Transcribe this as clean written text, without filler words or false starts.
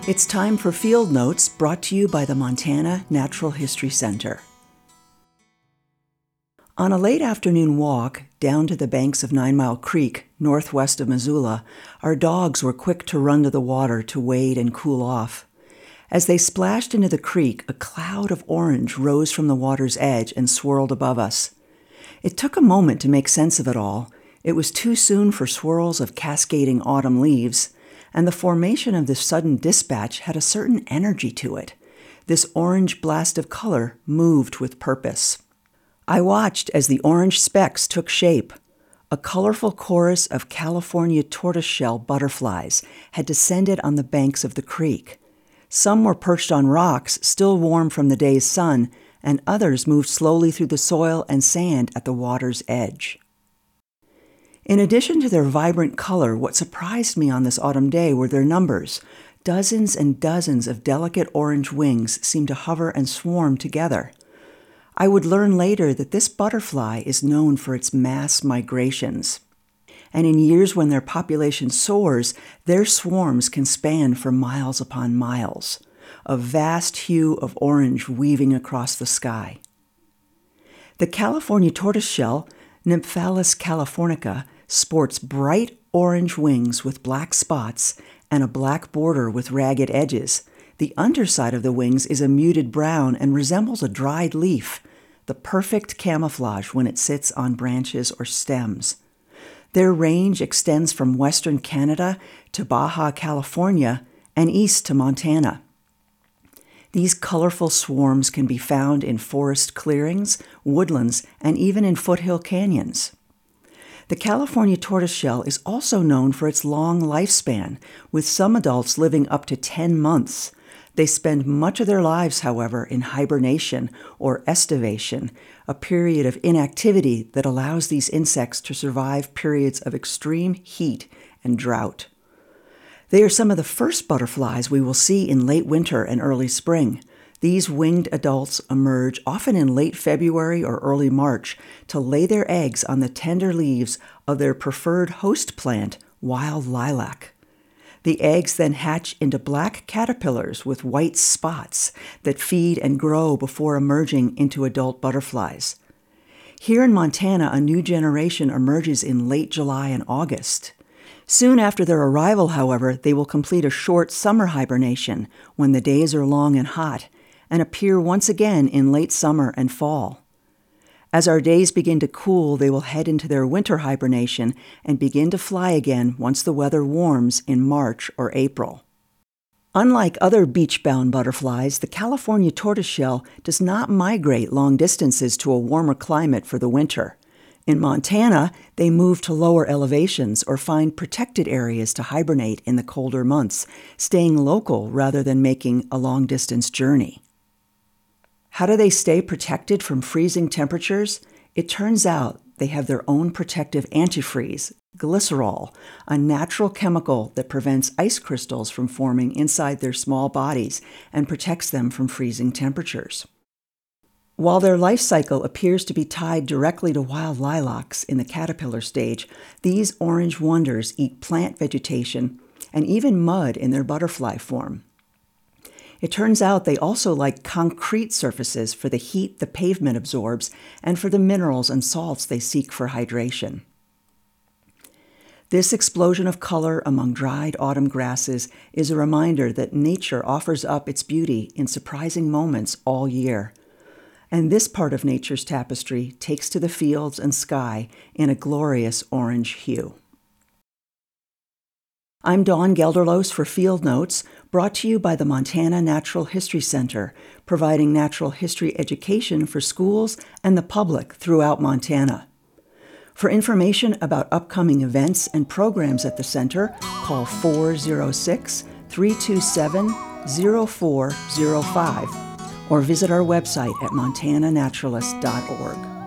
It's time for Field Notes, brought to you by the Montana Natural History Center. On a late afternoon walk down to the banks of 9 Mile Creek, northwest of Missoula, our dogs were quick to run to the water to wade and cool off. As they splashed into the creek, a cloud of orange rose from the water's edge and swirled above us. It took a moment to make sense of it all. It was too soon for swirls of cascading autumn leaves, and the formation of this sudden dispatch had a certain energy to it. This orange blast of color moved with purpose. I watched as the orange specks took shape. A colorful chorus of California tortoiseshell butterflies had descended on the banks of the creek. Some were perched on rocks, still warm from the day's sun, and others moved slowly through the soil and sand at the water's edge. In addition to their vibrant color, what surprised me on this autumn day were their numbers. Dozens and dozens of delicate orange wings seemed to hover and swarm together. I would learn later that this butterfly is known for its mass migrations. And in years when their population soars, their swarms can span for miles upon miles, a vast hue of orange weaving across the sky. The California tortoiseshell, Nymphalis californica, sports bright orange wings with black spots and a black border with ragged edges. The underside of the wings is a muted brown and resembles a dried leaf, the perfect camouflage when it sits on branches or stems. Their range extends from western Canada to Baja California and east to Montana. These colorful swarms can be found in forest clearings, woodlands, and even in foothill canyons. The California tortoiseshell is also known for its long lifespan, with some adults living up to 10 months. They spend much of their lives, however, in hibernation or estivation, a period of inactivity that allows these insects to survive periods of extreme heat and drought. They are some of the first butterflies we will see in late winter and early spring. These winged adults emerge often in late February or early March to lay their eggs on the tender leaves of their preferred host plant, wild lilac. The eggs then hatch into black caterpillars with white spots that feed and grow before emerging into adult butterflies. Here in Montana, a new generation emerges in late July and August. Soon after their arrival, however, they will complete a short summer hibernation when the days are long and hot, and appear once again in late summer and fall. As our days begin to cool, they will head into their winter hibernation and begin to fly again once the weather warms in March or April. Unlike other beach-bound butterflies, the California tortoiseshell does not migrate long distances to a warmer climate for the winter. In Montana, they move to lower elevations or find protected areas to hibernate in the colder months, staying local rather than making a long-distance journey. How do they stay protected from freezing temperatures? It turns out they have their own protective antifreeze, glycerol, a natural chemical that prevents ice crystals from forming inside their small bodies and protects them from freezing temperatures. While their life cycle appears to be tied directly to wild lilacs in the caterpillar stage, these orange wonders eat plant vegetation and even mud in their butterfly form. It turns out they also like concrete surfaces for the heat the pavement absorbs and for the minerals and salts they seek for hydration. This explosion of color among dried autumn grasses is a reminder that nature offers up its beauty in surprising moments all year. And this part of nature's tapestry takes to the fields and sky in a glorious orange hue. I'm Dawn Gelderloos for Field Notes, brought to you by the Montana Natural History Center, providing natural history education for schools and the public throughout Montana. For information about upcoming events and programs at the center, call 406-327-0405 or visit our website at montananaturalist.org.